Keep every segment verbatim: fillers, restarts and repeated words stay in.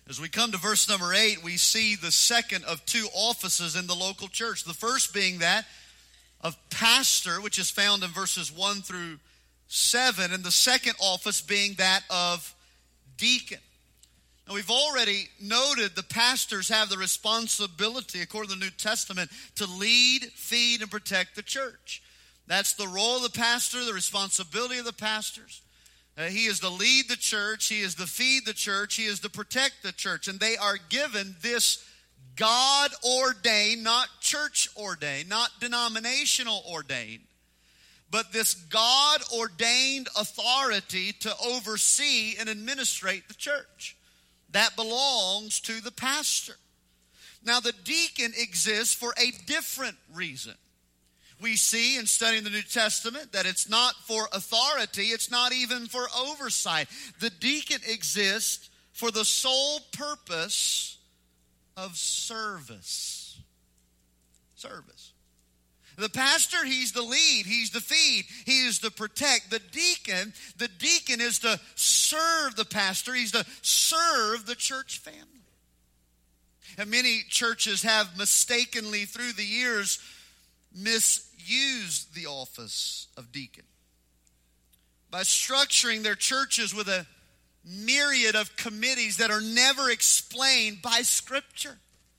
As we come to verse number eight, we see the second of two offices in the local church. The first being that of pastor, which is found in verses one through seven, and the second office being that of deacon. Now, we've already noted the pastors have the responsibility, according to the New Testament, to lead, feed, and protect the church. That's the role of the pastor, the responsibility of the pastors. Uh, he is to lead the church, he is to feed the church, he is to protect the church. And they are given this God-ordained, not church-ordained, not denominational ordained, but this God-ordained authority to oversee and administrate the church. That belongs to the pastor. Now, the deacon exists for a different reason. We see in studying the New Testament that it's not for authority, it's not even for oversight. The deacon exists for the sole purpose of service. Service. The pastor, he's the lead, he's the feed, he is to protect. The deacon, the deacon is to serve the pastor, he's to serve the church family. And many churches have mistakenly through the years misused the office of deacon by structuring their churches with a myriad of committees that are never explained by Scripture.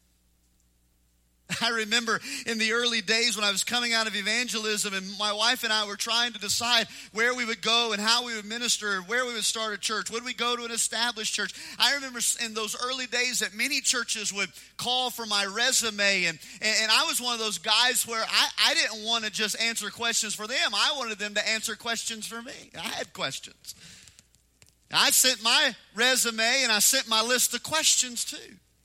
I remember in the early days when I was coming out of evangelism and my wife and I were trying to decide where we would go and how we would minister, where we would start a church. Would we go to an established church? I remember in those early days that many churches would call for my resume, and, and I was one of those guys where I, I didn't want to just answer questions for them. I wanted them to answer questions for me. I had questions. I sent my resume and I sent my list of questions too.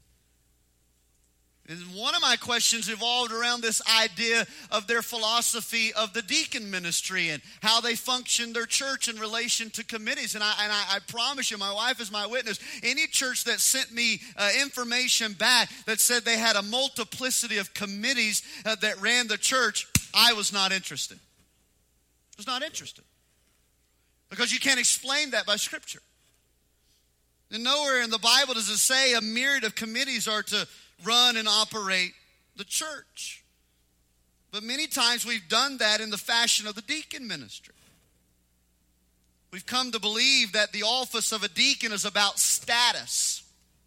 And one of my questions evolved around this idea of their philosophy of the deacon ministry and how they function their church in relation to committees. And I, and I, I promise you, my wife is my witness, any church that sent me uh, information back that said they had a multiplicity of committees uh, that ran the church, I was not interested. I was not interested. Because you can't explain that by Scripture. And nowhere in the Bible does it say a myriad of committees are to run and operate the church. But many times we've done that in the fashion of the deacon ministry. We've come to believe that the office of a deacon is about status.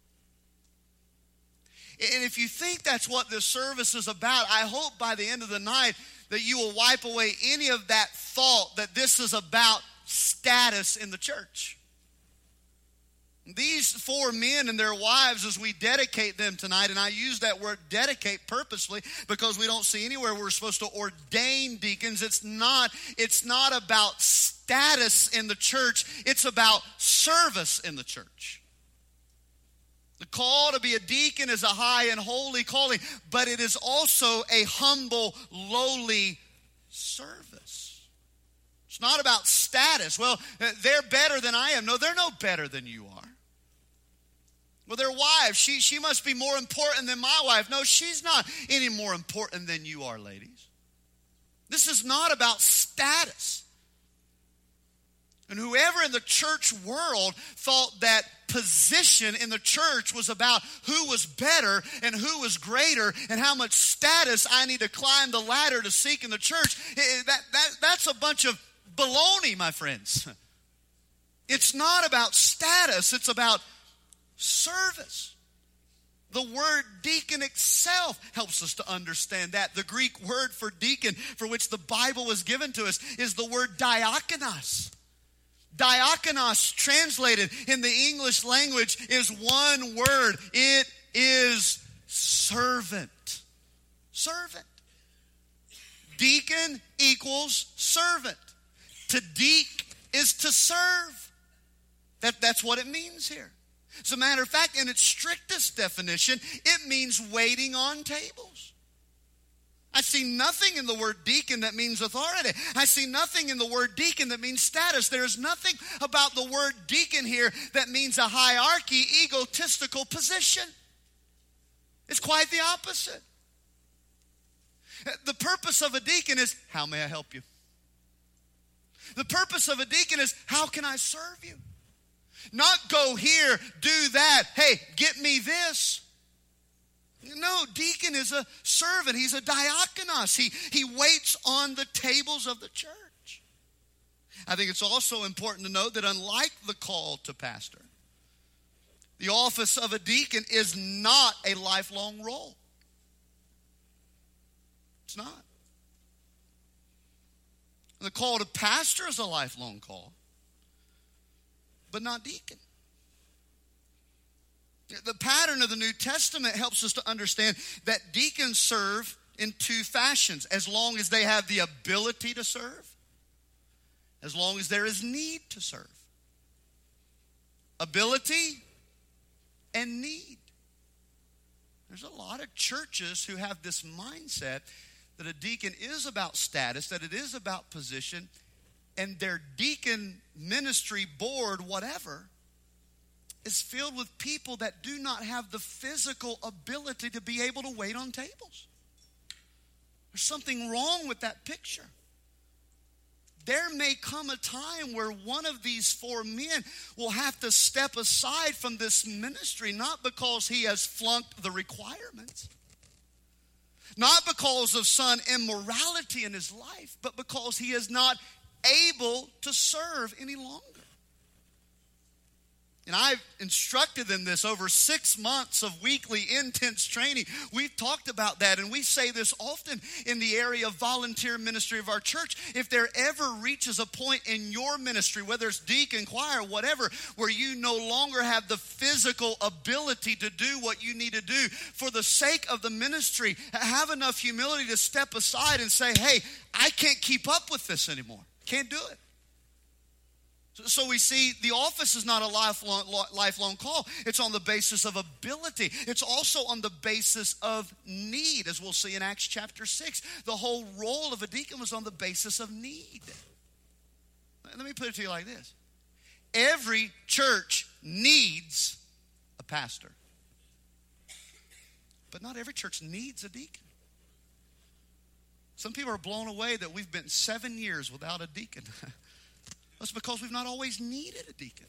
And if you think that's what this service is about, I hope by the end of the night that you will wipe away any of that thought that this is about status in the church. These four men and their wives, as we dedicate them tonight, and I use that word dedicate purposely because we don't see anywhere we're supposed to ordain deacons. It's not, it's not about status in the church. It's about service in the church. The call to be a deacon is a high and holy calling, but it is also a humble, lowly service. It's not about status. Well, they're better than I am. No, they're no better than you are. Well, their wife, she, she must be more important than my wife. No, she's not any more important than you are, ladies. This is not about status. And whoever in the church world thought that position in the church was about who was better and who was greater and how much status I need to climb the ladder to seek in the church, that, that, that's a bunch of baloney, my friends. It's not about status. It's about service. The word deacon itself helps us to understand that. The Greek word for deacon, for which the Bible was given to us, is the word diakonos. Diakonos, translated in the English language, is one word. It is servant. Servant. Deacon equals servant. To deek is to serve. That, that's what it means here. As a matter of fact, in its strictest definition, it means waiting on tables. I see nothing in the word deacon that means authority. I see nothing in the word deacon that means status. There is nothing about the word deacon here that means a hierarchy, egotistical position. It's quite the opposite. The purpose of a deacon is, how may I help you? The purpose of a deacon is, how can I serve you? Not go here, do that. Hey, get me this. No, deacon is a servant. He's a diakonos. He, he waits on the tables of the church. I think it's also important to note that unlike the call to pastor, the office of a deacon is not a lifelong role. It's not. The call to pastor is a lifelong call, but not deacon. The pattern of the New Testament helps us to understand that deacons serve in two fashions, as long as they have the ability to serve, as long as there is need to serve. Ability and need. There's a lot of churches who have this mindset that a deacon is about status, that it is about position, and their deacon ministry board, whatever, is filled with people that do not have the physical ability to be able to wait on tables. There's something wrong with that picture. There may come a time where one of these four men will have to step aside from this ministry, not because he has flunked the requirements, not because of some immorality in his life, but because he is not able to serve any longer. And I've instructed them this over six months of weekly intense training. We've talked about that, and we say this often in the area of volunteer ministry of our church. If there ever reaches a point in your ministry, whether it's deacon, choir, whatever, where you no longer have the physical ability to do what you need to do, for the sake of the ministry, have enough humility to step aside and say, hey, I can't keep up with this anymore. Can't do it. So we see the office is not a lifelong, lifelong call. It's on the basis of ability. It's also on the basis of need, as we'll see in Acts chapter six. The whole role of a deacon was on the basis of need. Let me put it to you like this. Every church needs a pastor. But not every church needs a deacon. Some people are blown away that we've been seven years without a deacon. That's because we've not always needed a deacon.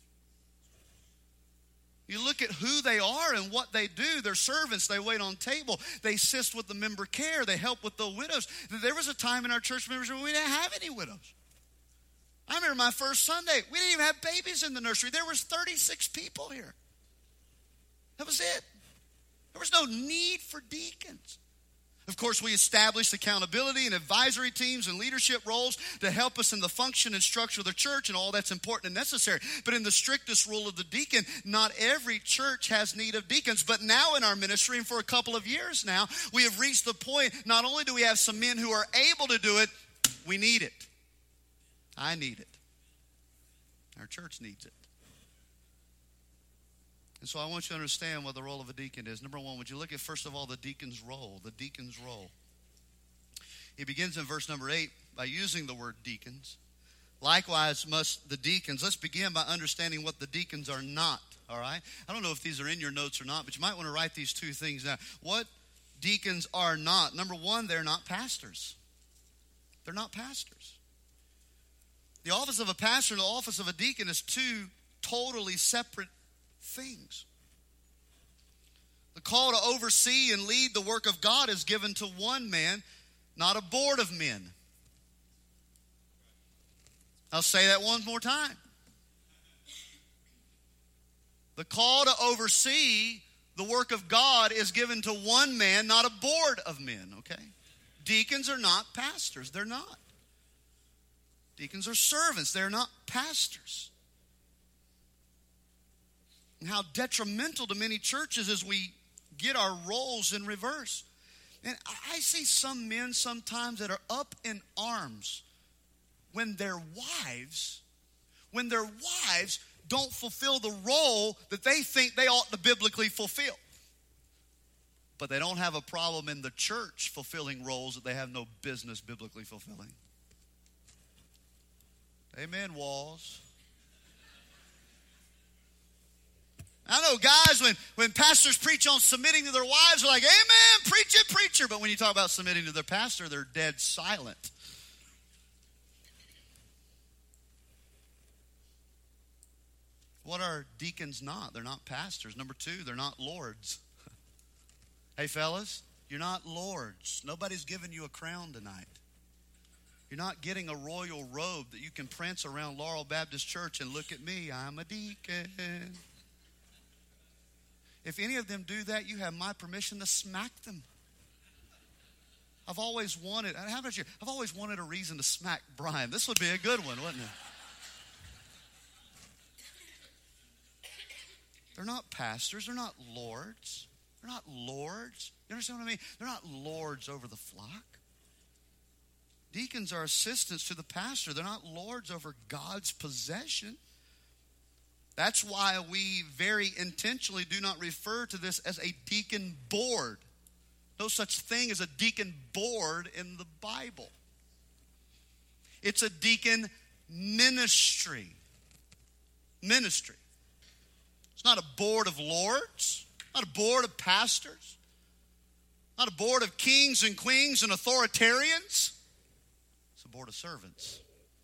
You look at who they are and what they do. They're servants. They wait on table. They assist with the member care. They help with the widows. There was a time in our church members when we didn't have any widows. I remember my first Sunday, we didn't even have babies in the nursery. There was thirty-six people here. That was it. There was no need for deacons. Of course, we established accountability and advisory teams and leadership roles to help us in the function and structure of the church, and all that's important and necessary. But in the strictest role of the deacon, not every church has need of deacons. But now in our ministry, and for a couple of years now, we have reached the point, not only do we have some men who are able to do it, we need it. I need it. Our church needs it. And so I want you to understand what the role of a deacon is. Number one, would you look at, first of all, the deacon's role, the deacon's role. He begins in verse number eight by using the word deacons. Likewise must the deacons. Let's begin by understanding what the deacons are not, all right? I don't know if these are in your notes or not, but you might want to write these two things down. What deacons are not. Number one, they're not pastors. They're not pastors. The office of a pastor and the office of a deacon is two totally separate things. The call to oversee and lead the work of God is given to one man, not a board of men. I'll say that one more time. The call to oversee the work of God is given to one man, not a board of men, okay? Deacons are not pastors. They're not. Deacons are servants. They're not pastors. And how detrimental to many churches is we get our roles in reverse. And I see some men sometimes that are up in arms when their wives, when their wives don't fulfill the role that they think they ought to biblically fulfill. But they don't have a problem in the church fulfilling roles that they have no business biblically fulfilling. Amen, Walls. I know guys, when, when pastors preach on submitting to their wives, they're like, amen, preach it, preacher. But when you talk about submitting to their pastor, they're dead silent. What are deacons not? They're not pastors. Number two, they're not lords. Hey, fellas, you're not lords. Nobody's giving you a crown tonight. You're not getting a royal robe that you can prance around Laurel Baptist Church and look at me, I'm a deacon. If any of them do that, you have my permission to smack them. I've always wanted, how about you? I've always wanted a reason to smack Brian. This would be a good one, wouldn't it? They're not pastors. They're not lords. They're not lords. You understand what I mean? They're not lords over the flock. Deacons are assistants to the pastor. They're not lords over God's possession. That's why we very intentionally do not refer to this as a deacon board. No such thing as a deacon board in the Bible. It's a deacon ministry. Ministry. It's not a board of lords, not a board of pastors, not a board of kings and queens and authoritarians. It's a board of servants.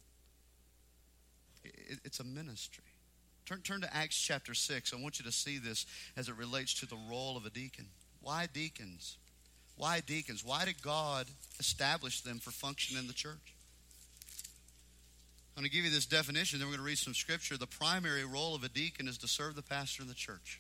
It's a ministry. Turn, turn to Acts chapter six. I want you to see this as it relates to the role of a deacon. Why deacons? Why deacons? Why did God establish them for function in the church? I'm going to give you this definition, then we're going to read some scripture. The primary role of a deacon is to serve the pastor in the church.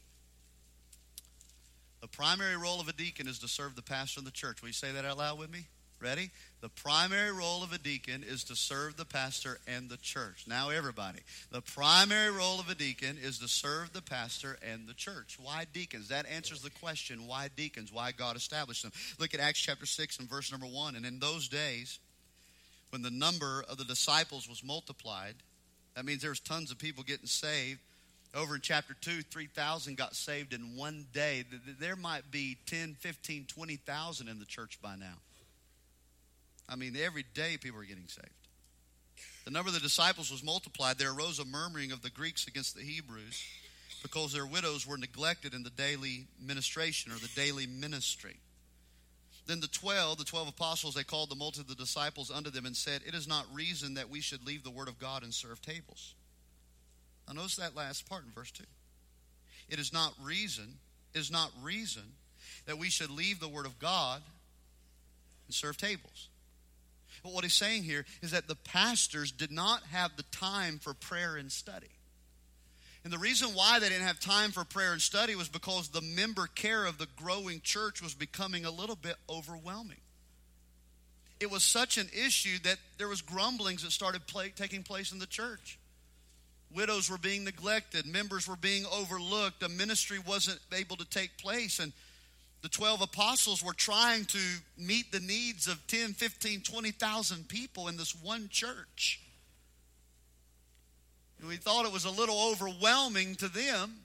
The primary role of a deacon is to serve the pastor in the church. Will you say that out loud with me? Ready? The primary role of a deacon is to serve the pastor and the church. Now everybody. The primary role of a deacon is to serve the pastor and the church. Why deacons? That answers the question, why deacons? Why God established them. Look at Acts chapter six and verse number one. And in those days, when the number of the disciples was multiplied, that means there was tons of people getting saved. Over in chapter two, three thousand got saved in one day. There might be ten, fifteen, twenty thousand in the church by now. I mean, every day people are getting saved. The number of the disciples was multiplied. There arose a murmuring of the Greeks against the Hebrews because their widows were neglected in the daily ministration or the daily ministry. Then the twelve, the twelve apostles, they called the multitude of the disciples unto them and said, it is not reason that we should leave the word of God and serve tables. Now notice that last part in verse two. It is not reason, it is not reason that we should leave the word of God and serve tables. But what he's saying here is that the pastors did not have the time for prayer and study. And the reason why they didn't have time for prayer and study was because the member care of the growing church was becoming a little bit overwhelming. It was such an issue that there was grumblings that started play, taking place in the church. Widows were being neglected. Members were being overlooked. A ministry wasn't able to take place. And the twelve apostles were trying to meet the needs of ten, fifteen, twenty thousand people in this one church. And we thought it was a little overwhelming to them.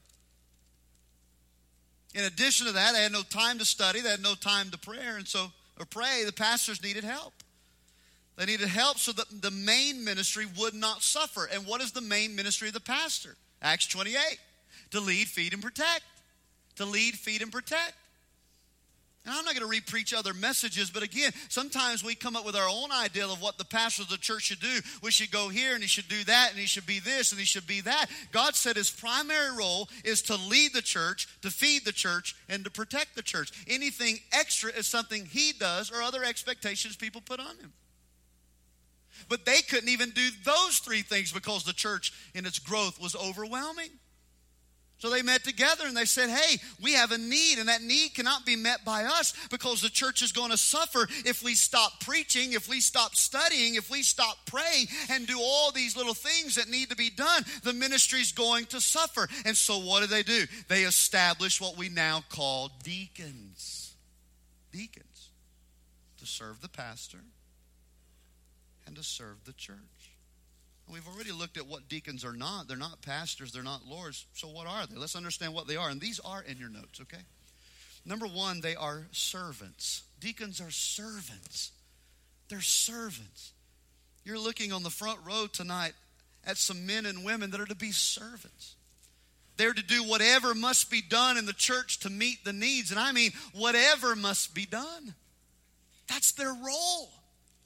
In addition to that, they had no time to study. They had no time to pray. And so, or pray, the pastors needed help. They needed help so that the main ministry would not suffer. And what is the main ministry of the pastor? Acts twenty-eight. To lead, feed, and protect. To lead, feed, and protect. And I'm not going to re-preach other messages, but again, sometimes we come up with our own idea of what the pastor of the church should do. We should go here, and he should do that, and he should be this, and he should be that. God said his primary role is to lead the church, to feed the church, and to protect the church. Anything extra is something he does or other expectations people put on him. But they couldn't even do those three things because the church in its growth was overwhelming. So they met together and they said, hey, we have a need, and that need cannot be met by us because the church is going to suffer if we stop preaching, if we stop studying, if we stop praying and do all these little things that need to be done. The ministry's going to suffer. And so what do they do? They establish what we now call deacons. Deacons. To serve the pastor and to serve the church. We've already looked at what deacons are not. They're not pastors. They're not lords. So what are they? Let's understand what they are. And these are in your notes, okay? Number one, they are servants. Deacons are servants. They're servants. You're looking on the front row tonight at some men and women that are to be servants. They're to do whatever must be done in the church to meet the needs. And I mean, whatever must be done. That's their role.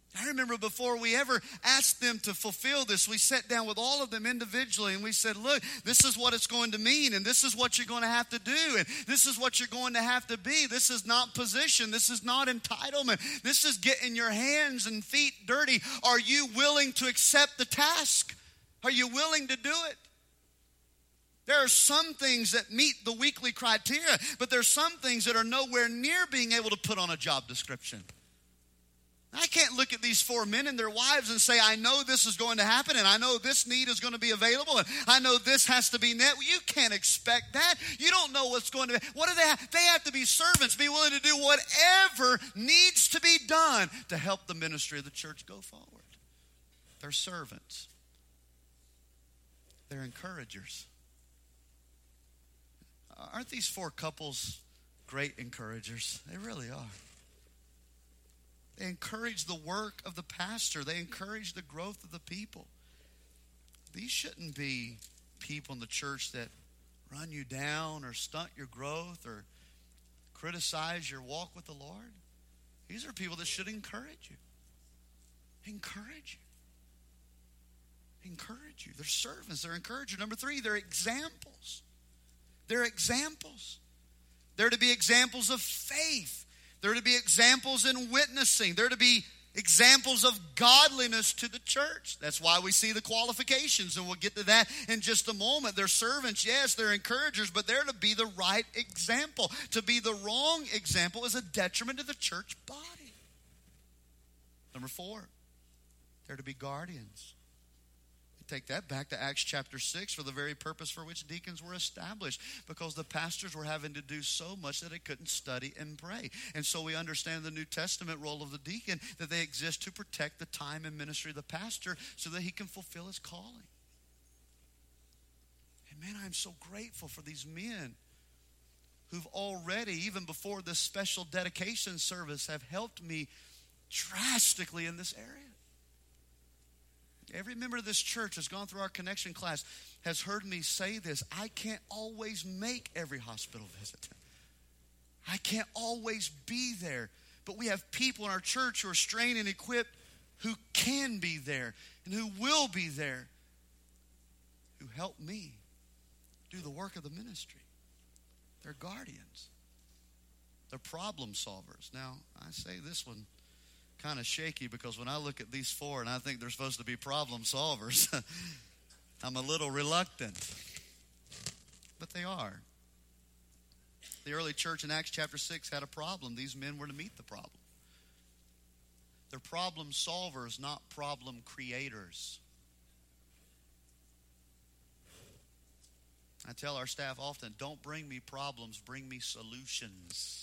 I remember before we ever asked them to fulfill this, we sat down with all of them individually and we said, look, this is what it's going to mean, and this is what you're going to have to do, and this is what you're going to have to be. This is not position. This is not entitlement. This is getting your hands and feet dirty. Are you willing to accept the task? Are you willing to do it? There are some things that meet the weekly criteria, but there are some things that are nowhere near being able to put on a job description. I can't look at these four men and their wives and say, I know this is going to happen, and I know this need is going to be available, and I know this has to be met. You can't expect that. You don't know what's going to be. What do they have? They have to be servants, be willing to do whatever needs to be done to help the ministry of the church go forward. They're servants. They're encouragers. Aren't these four couples great encouragers? They really are. They encourage the work of the pastor. They encourage the growth of the people. These shouldn't be people in the church that run you down or stunt your growth or criticize your walk with the Lord. These are people that should encourage you. Encourage you. Encourage you. They're servants. They're encouragers. Number three, they're examples. They're examples. They're to be examples of faith. They're to be examples in witnessing. They're to be examples of godliness to the church. That's why we see the qualifications, and we'll get to that in just a moment. They're servants, yes, they're encouragers, but they're to be the right example. To be the wrong example is a detriment to the church body. Number four, they're to be guardians. Take that back to Acts chapter six for the very purpose for which deacons were established, because the pastors were having to do so much that they couldn't study and pray. And so we understand the New Testament role of the deacon, that they exist to protect the time and ministry of the pastor so that he can fulfill his calling. And man, I'm so grateful for these men who've already, even before this special dedication service, have helped me drastically in this area. Every member of this church has gone through our connection class has heard me say this. I can't always make every hospital visit. I can't always be there. But we have people in our church who are trained and equipped who can be there and who will be there, who help me do the work of the ministry. They're guardians. They're problem solvers. Now, I say this one kind of shaky, because when I look at these four and I think they're supposed to be problem solvers, I'm a little reluctant. But they are. The early church in Acts chapter six had a problem. These men were to meet the problem. They're problem solvers, not problem creators. I tell our staff often, don't bring me problems, bring me solutions.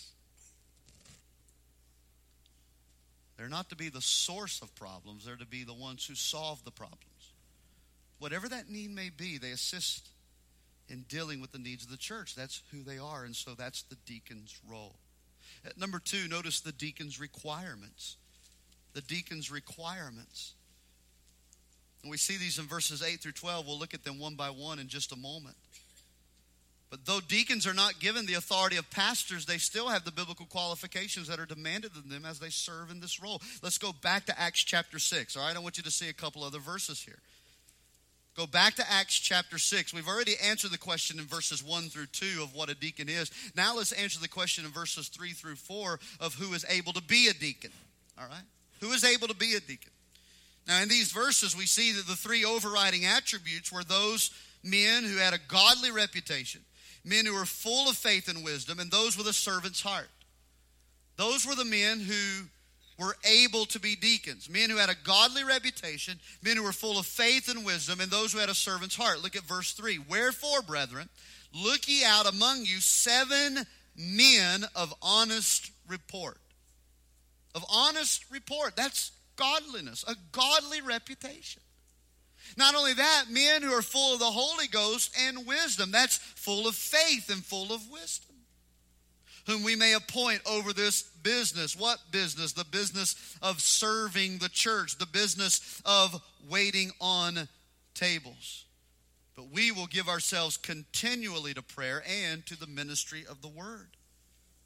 They're not to be the source of problems. They're to be the ones who solve the problems. Whatever that need may be, they assist in dealing with the needs of the church. That's who they are, and so that's the deacon's role. At number two, notice the deacon's requirements. The deacon's requirements. And we see these in verses eight through twelve. We'll look at them one by one in just a moment. But though deacons are not given the authority of pastors, they still have the biblical qualifications that are demanded of them as they serve in this role. Let's go back to Acts chapter six. All right, I want you to see a couple other verses here. Go back to Acts chapter six. We've already answered the question in verses one through two of what a deacon is. Now let's answer the question in verses three through four of who is able to be a deacon. All right? Who is able to be a deacon? Now in these verses we see that the three overriding attributes were those men who had a godly reputation, men who were full of faith and wisdom, and those with a servant's heart. Those were the men who were able to be deacons. Men who had a godly reputation, men who were full of faith and wisdom, and those who had a servant's heart. Look at verse three. Wherefore, brethren, look ye out among you seven men of honest report. Of honest report. That's godliness, a godly reputation. Not only that, men who are full of the Holy Ghost and wisdom. That's full of faith and full of wisdom. Whom we may appoint over this business. What business? The business of serving the church. The business of waiting on tables. But we will give ourselves continually to prayer and to the ministry of the word.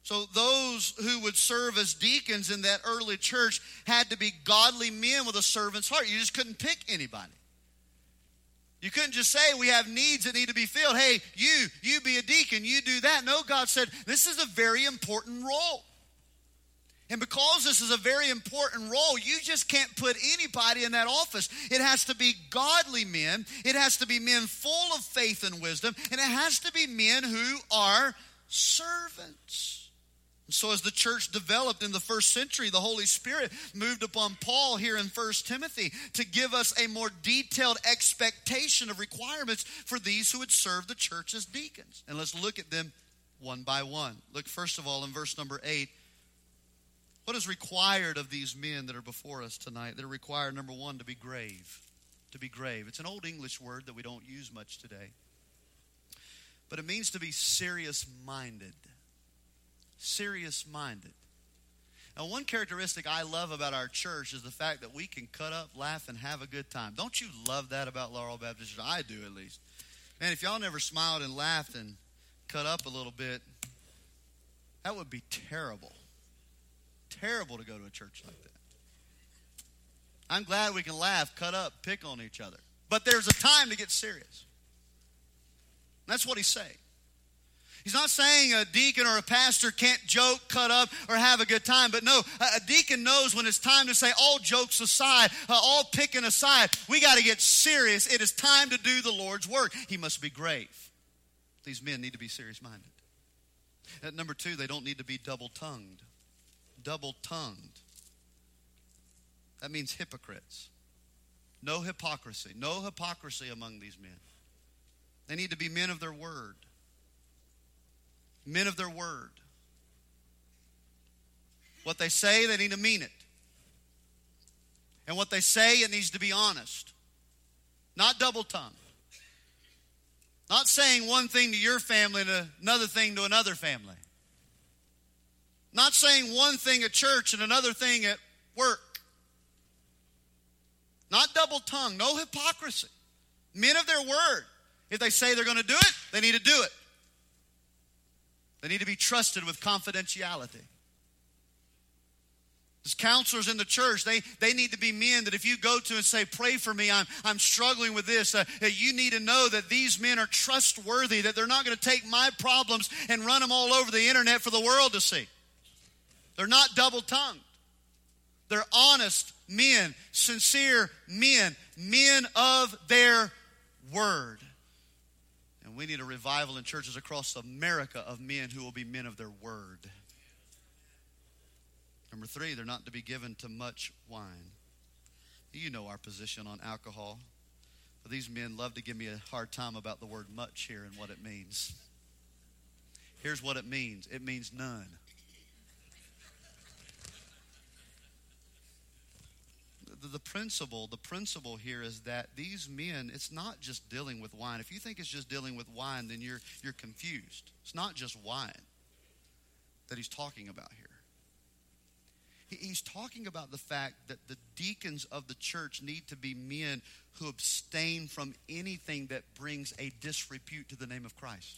So those who would serve as deacons in that early church had to be godly men with a servant's heart. You just couldn't pick anybody. You couldn't just say, we have needs that need to be filled. Hey, you, you be a deacon, you do that. No, God said, this is a very important role. And because this is a very important role, you just can't put anybody in that office. It has to be godly men. It has to be men full of faith and wisdom. And it has to be men who are servants. So as the church developed in the first century, the Holy Spirit moved upon Paul here in First Timothy to give us a more detailed expectation of requirements for these who would serve the church as deacons. And let's look at them one by one. Look first of all in verse number eight. What is required of these men that are before us tonight? They're required, number one, to be grave. To be grave. It's an old English word that we don't use much today. But it means to be serious-minded. Serious-minded. Now, one characteristic I love about our church is the fact that we can cut up, laugh, and have a good time. Don't you love that about Laurel Baptist Church? I do, at least. Man, if y'all never smiled and laughed and cut up a little bit, that would be terrible. Terrible to go to a church like that. I'm glad we can laugh, cut up, pick on each other. But there's a time to get serious. That's what he's saying. He's not saying a deacon or a pastor can't joke, cut up, or have a good time. But no, a deacon knows when it's time to say, all jokes aside, uh, all picking aside, we got to get serious. It is time to do the Lord's work. He must be grave. These men need to be serious-minded. At number two, they don't need to be double-tongued. Double-tongued. That means hypocrites. No hypocrisy. No hypocrisy among these men. They need to be men of their word. Men of their word. What they say, they need to mean it. And what they say, it needs to be honest. Not double-tongued. Not saying one thing to your family and another thing to another family. Not saying one thing at church and another thing at work. Not double-tongued. No hypocrisy. Men of their word. If they say they're going to do it, they need to do it. They need to be trusted with confidentiality. As counselors in the church, they, they need to be men that if you go to and say, pray for me, I'm, I'm struggling with this, uh, that you need to know that these men are trustworthy, that they're not going to take my problems and run them all over the internet for the world to see. They're not double-tongued. They're honest men, sincere men, men of their word. And we need a revival in churches across America of men who will be men of their word. Number three, they're not to be given to much wine. You know our position on alcohol. But these men love to give me a hard time about the word much here and what it means. Here's what it means. It means none. The principle, the principle here is that these men, it's not just dealing with wine. If you think it's just dealing with wine, then you're you're confused. It's not just wine that he's talking about here. He, he's talking about the fact that the deacons of the church need to be men who abstain from anything that brings a disrepute to the name of Christ.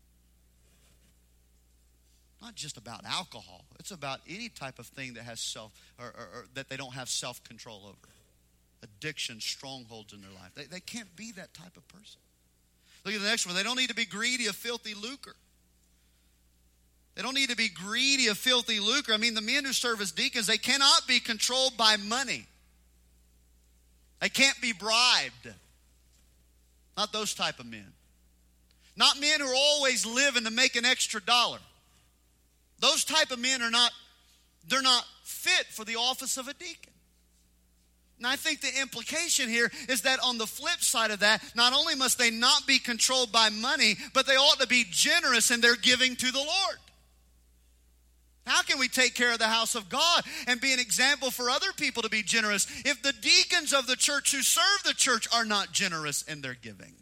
Not just about alcohol. It's about any type of thing that has self, or, or, or that they don't have self-control over. Addiction, strongholds in their life. They, they can't be that type of person. Look at the next one. They don't need to be greedy of filthy lucre. They don't need to be greedy of filthy lucre. I mean, the men who serve as deacons, they cannot be controlled by money. They can't be bribed. Not those type of men. Not men who are always living to make an extra dollar. Those type of men are not, they're not fit for the office of a deacon. And I think the implication here is that on the flip side of that, not only must they not be controlled by money, but they ought to be generous in their giving to the Lord. How can we take care of the house of God and be an example for other people to be generous if the deacons of the church who serve the church are not generous in their giving?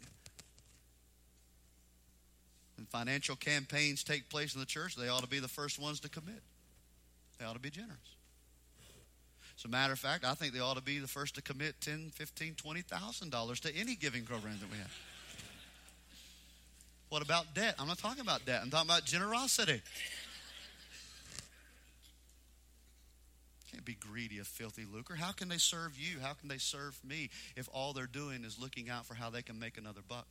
When financial campaigns take place in the church, they ought to be the first ones to commit. They ought to be generous. As a matter of fact, I think they ought to be the first to commit ten thousand dollars, fifteen thousand dollars, twenty thousand dollars to any giving program that we have. What about debt? I'm not talking about debt. I'm talking about generosity. Can't be greedy of filthy lucre. How can they serve you? How can they serve me if all they're doing is looking out for how they can make another buck?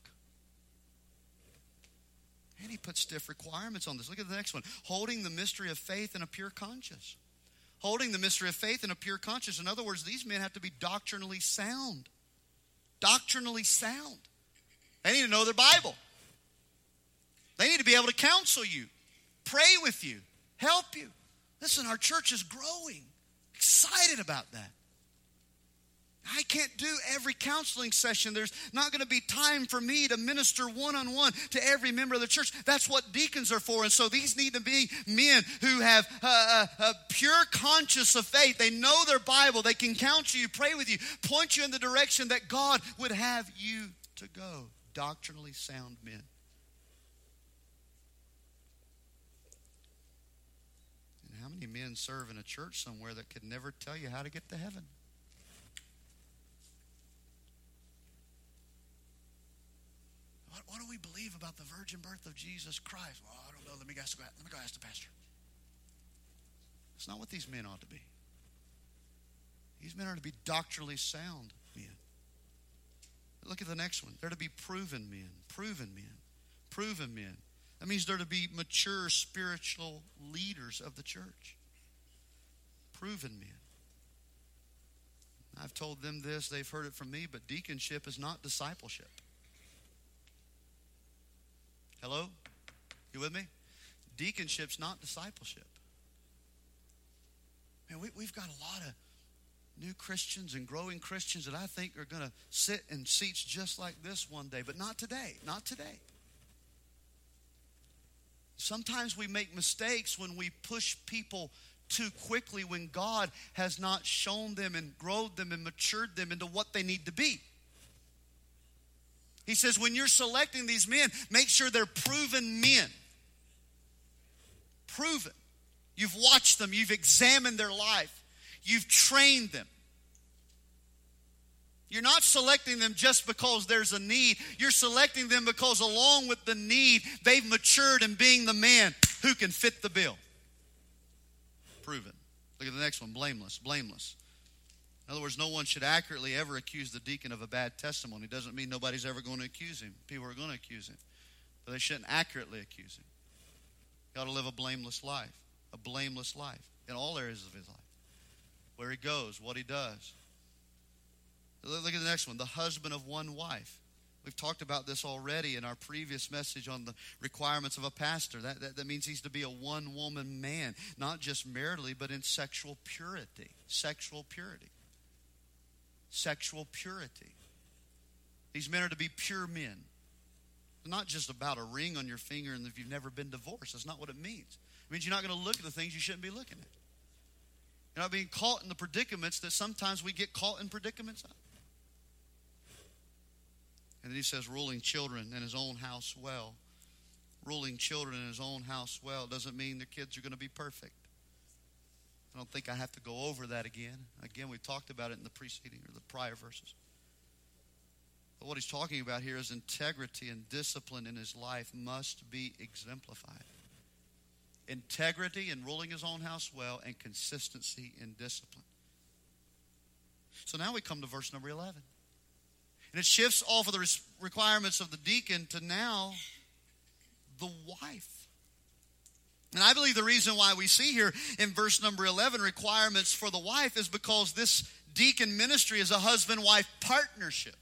And he puts stiff requirements on this. Look at the next one. Holding the mystery of faith in a pure conscience. Holding the mystery of faith in a pure conscience. In other words, these men have to be doctrinally sound. Doctrinally sound. They need to know their Bible. They need to be able to counsel you, pray with you, help you. Listen, our church is growing. Excited about that. I can't do every counseling session. There's not going to be time for me to minister one-on-one to every member of the church. That's what deacons are for. And so these need to be men who have a, a, a pure conscience of faith. They know their Bible. They can counsel you, pray with you, point you in the direction that God would have you to go. Doctrinally sound men. And how many men serve in a church somewhere that could never tell you how to get to heaven? What, what do we believe about the virgin birth of Jesus Christ? Well, I don't know. Let me, ask, let me go ask the pastor. It's not what these men ought to be. These men are to be doctrinally sound men. Look at the next one. They're to be proven men. Proven men. Proven men. That means they're to be mature spiritual leaders of the church. Proven men. I've told them this. They've heard it from me. But deaconship is not discipleship. Hello? You with me? Deaconship's not discipleship. Man, we, we've got a lot of new Christians and growing Christians that I think are going to sit in seats just like this one day. But not today. Not today. Sometimes we make mistakes when we push people too quickly when God has not shown them and grown them and matured them into what they need to be. He says when you're selecting these men, make sure they're proven men. Proven. You've watched them. You've examined their life. You've trained them. You're not selecting them just because there's a need. You're selecting them because along with the need, they've matured in being the man who can fit the bill. Proven. Look at the next one. Blameless. Blameless. In other words, no one should accurately ever accuse the deacon of a bad testimony. It doesn't mean nobody's ever going to accuse him. People are going to accuse him. But they shouldn't accurately accuse him. He ought to live a blameless life. A blameless life in all areas of his life. Where he goes, what he does. Look at the next one. The husband of one wife. We've talked about this already in our previous message on the requirements of a pastor. That, that, that means he's to be a one-woman man. Not just maritally, but in sexual purity. Sexual purity. Sexual purity. These men are to be pure men. It's not just about a ring on your finger and if you've never been divorced. That's not what it means. It means you're not going to look at the things you shouldn't be looking at. You're not being caught in the predicaments that sometimes we get caught in predicaments of. And then he says, ruling children in his own house well. Ruling children in his own house well doesn't mean their kids are going to be perfect. I don't think I have to go over that again. Again, we talked about it in the preceding or the prior verses. But what he's talking about here is integrity and discipline in his life must be exemplified. Integrity in ruling his own house well and consistency in discipline. So now we come to verse number eleven. And it shifts off of the requirements of the deacon to now the wife. And I believe the reason why we see here in verse number eleven requirements for the wife is because this deacon ministry is a husband-wife partnership.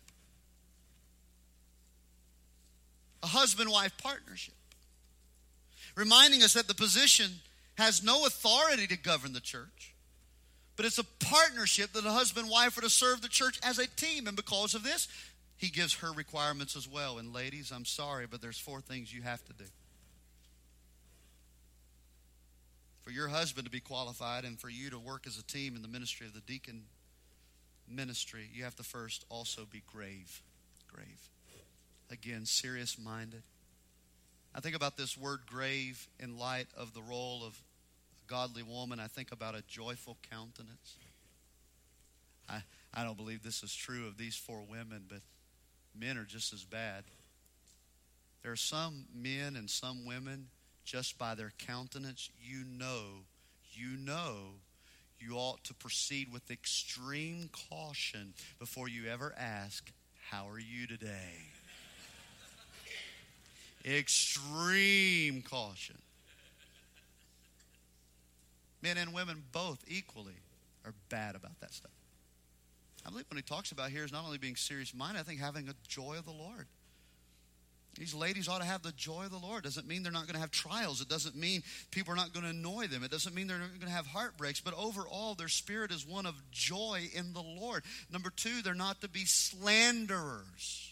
A husband-wife partnership. Reminding us that the position has no authority to govern the church. But it's a partnership that a husband and wife are to serve the church as a team. And because of this, he gives her requirements as well. And ladies, I'm sorry, but there's four things you have to do. For your husband to be qualified and for you to work as a team in the ministry of the deacon ministry, you have to first also be grave. Grave. Again, serious-minded. I think about this word grave in light of the role of a godly woman. I think about a joyful countenance. I, I don't believe this is true of these four women, but men are just as bad. There are some men and some women, just by their countenance, you know, you know, you ought to proceed with extreme caution before you ever ask, how are you today? Extreme caution. Men and women both equally are bad about that stuff. I believe what he talks about here is not only being serious-minded, I think having a joy of the Lord. These ladies ought to have the joy of the Lord. Doesn't mean they're not going to have trials. It doesn't mean people are not going to annoy them. It doesn't mean they're not going to have heartbreaks. But overall, their spirit is one of joy in the Lord. Number two, they're not to be slanderers.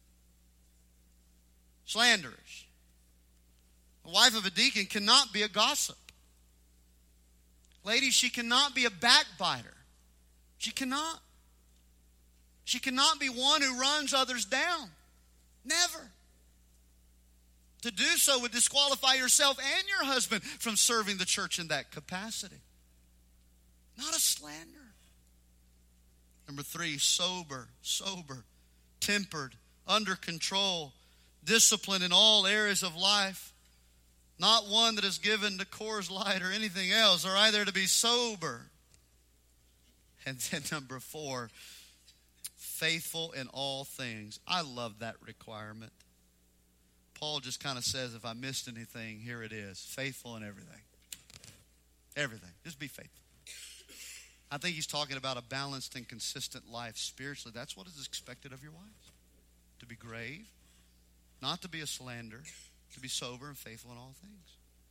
Slanderers. The wife of a deacon cannot be a gossip. Ladies, she cannot be a backbiter. She cannot. She cannot be one who runs others down. Never. To do so would disqualify yourself and your husband from serving the church in that capacity. Not a slander. Number three, sober, sober, tempered, under control, disciplined in all areas of life. Not one that is given to Coors Light or anything else. All right, they're to be sober. And then number four, faithful in all things. I love that requirement. Paul just kind of says, if I missed anything, here it is. Faithful in everything. Everything. Just be faithful. I think he's talking about a balanced and consistent life spiritually. That's what is expected of your wives. To be grave, not to be a slander, to be sober and faithful in all things.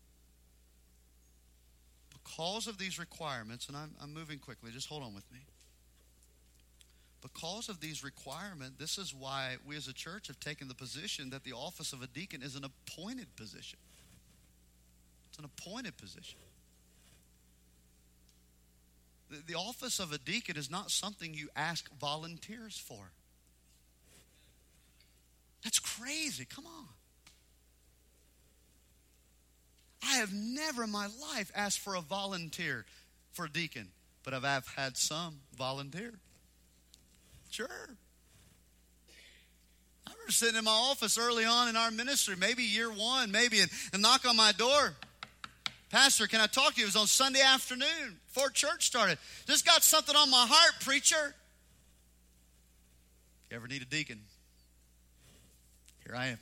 Because of these requirements, and I'm, I'm moving quickly, just hold on with me. Because of these requirements, this is why we as a church have taken the position that the office of a deacon is an appointed position. It's an appointed position. The, the office of a deacon is not something you ask volunteers for. That's crazy. Come on. I have never in my life asked for a volunteer for a deacon, but I've had some volunteer. Sure. I remember sitting in my office early on in our ministry, maybe year one, maybe, and, and knock on my door. Pastor, can I talk to you? It was on Sunday afternoon before church started. Just got something on my heart, preacher. You ever need a deacon? Here I am.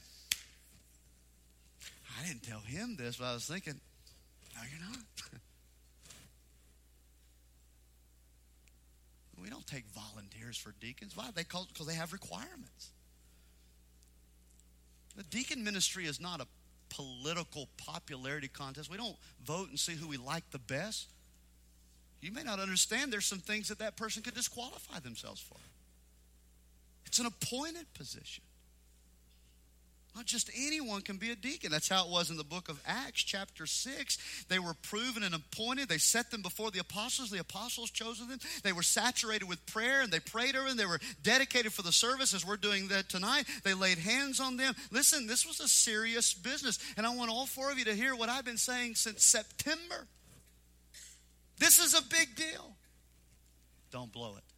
I didn't tell him this, but I was thinking, no, you're not. We don't take volunteers for deacons. Why? They call it because they have requirements. The deacon ministry is not a political popularity contest. We don't vote and see who we like the best. You may not understand there's some things that that person could disqualify themselves for. It's an appointed position. Not just anyone can be a deacon. That's how it was in the book of Acts, chapter six. They were proven and appointed. They set them before the apostles. The apostles chose them. They were saturated with prayer, and they prayed over them. They were dedicated for the service, as we're doing that tonight. They laid hands on them. Listen, this was a serious business, and I want all four of you to hear what I've been saying since September. This is a big deal. Don't blow it.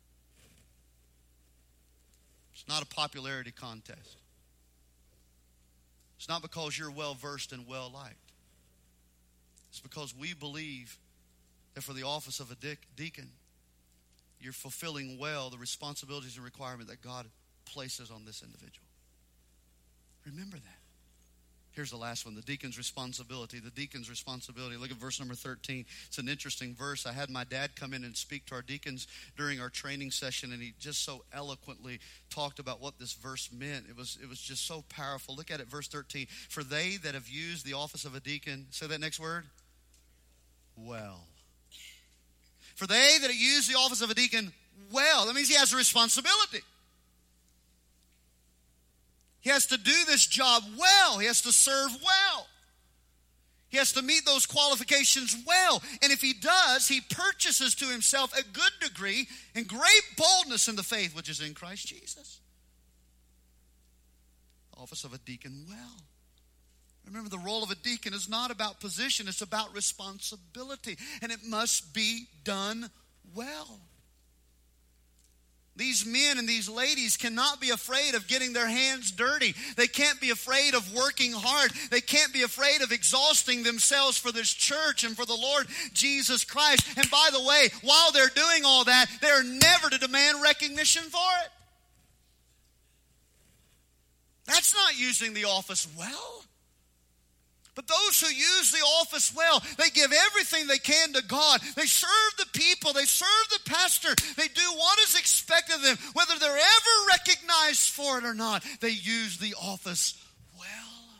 It's not a popularity contest. It's not because you're well-versed and well-liked. It's because we believe that for the office of a deacon, you're fulfilling well the responsibilities and requirement that God places on this individual. Remember that. Here's the last one, the deacon's responsibility. The deacon's responsibility. Look at verse number thirteen. It's an interesting verse. I had my dad come in and speak to our deacons during our training session, and he just so eloquently talked about what this verse meant. It was, it was just so powerful. Look at it, verse thirteen. For they that have used the office of a deacon, say that next word, well. For they that have used the office of a deacon, well. That means he has a responsibility. He has to do this job well. He has to serve well. He has to meet those qualifications well. And if he does, he purchases to himself a good degree and great boldness in the faith which is in Christ Jesus. Office of a deacon well. Remember, the role of a deacon is not about position. It's about responsibility. And it must be done well. These men and these ladies cannot be afraid of getting their hands dirty. They can't be afraid of working hard. They can't be afraid of exhausting themselves for this church and for the Lord Jesus Christ. And by the way, while they're doing all that, they're never to demand recognition for it. That's not using the office well. But those who use the office well, they give everything they can to God. They serve the people. They serve the pastor. They do what is expected of them. Whether they're ever recognized for it or not, they use the office well.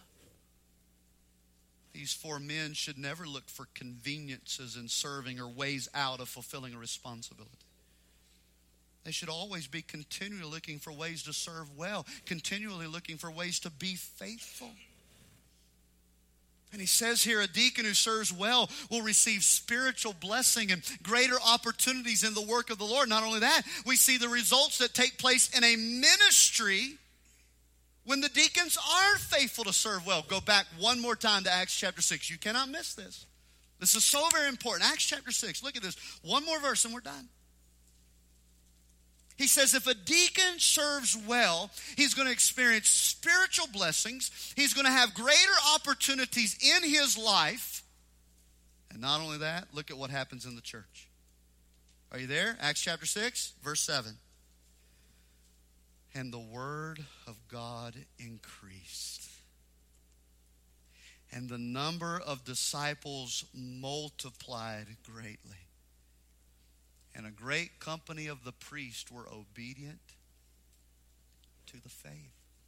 These four men should never look for conveniences in serving or ways out of fulfilling a responsibility. They should always be continually looking for ways to serve well, continually looking for ways to be faithful. And he says here, a deacon who serves well will receive spiritual blessing and greater opportunities in the work of the Lord. Not only that, we see the results that take place in a ministry when the deacons are faithful to serve well. Go back one more time to Acts chapter six. You cannot miss this. This is so very important. Acts chapter six. Look at this. One more verse and we're done. He says if a deacon serves well, he's going to experience spiritual blessings. He's going to have greater opportunities in his life. And not only that, look at what happens in the church. Are you there? Acts chapter six, verse seven. And the word of God increased, and the number of disciples multiplied greatly. And a great company of the priests were obedient to the faith.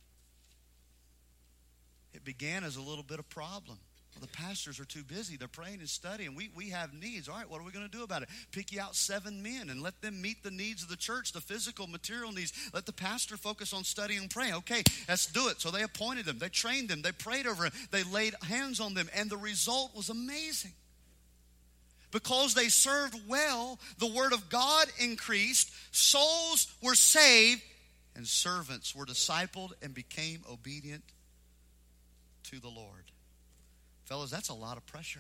It began as a little bit of problem. Well, the pastors are too busy. They're praying and studying. We, we have needs. All right, what are we going to do about it? Pick you out seven men and let them meet the needs of the church, the physical, material needs. Let the pastor focus on studying and praying. Okay, let's do it. So they appointed them. They trained them. They prayed over them. They laid hands on them. And the result was amazing. Because they served well, the word of God increased, souls were saved, and servants were discipled and became obedient to the Lord. Fellas, that's a lot of pressure.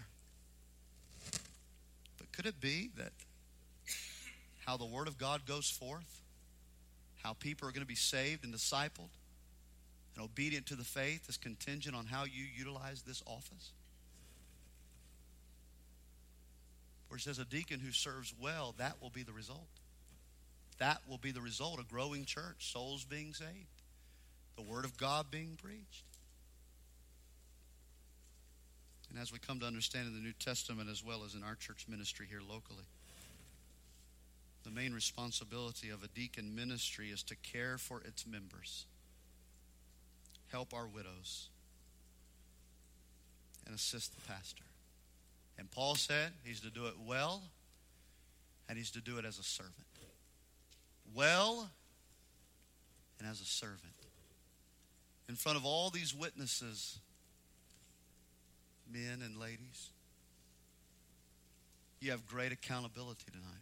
But could it be that how the word of God goes forth, how people are going to be saved and discipled and obedient to the faith is contingent on how you utilize this office? Where it says a deacon who serves well, that will be the result. That will be the result. A growing church, souls being saved, the word of God being preached. And as we come to understand in the New Testament as well as in our church ministry here locally, the main responsibility of a deacon ministry is to care for its members, help our widows, and assist the pastor. And Paul said he's to do it well, and he's to do it as a servant. Well, and as a servant. In front of all these witnesses, men and ladies, you have great accountability tonight.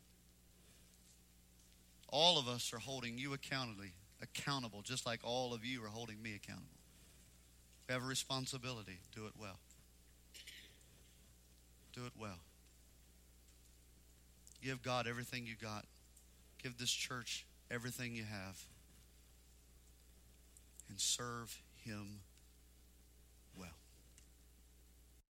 All of us are holding you accountable, accountable, just like all of you are holding me accountable. We have a responsibility. Do it well. Do it well. Give God everything you got. Give this church everything you have. And serve Him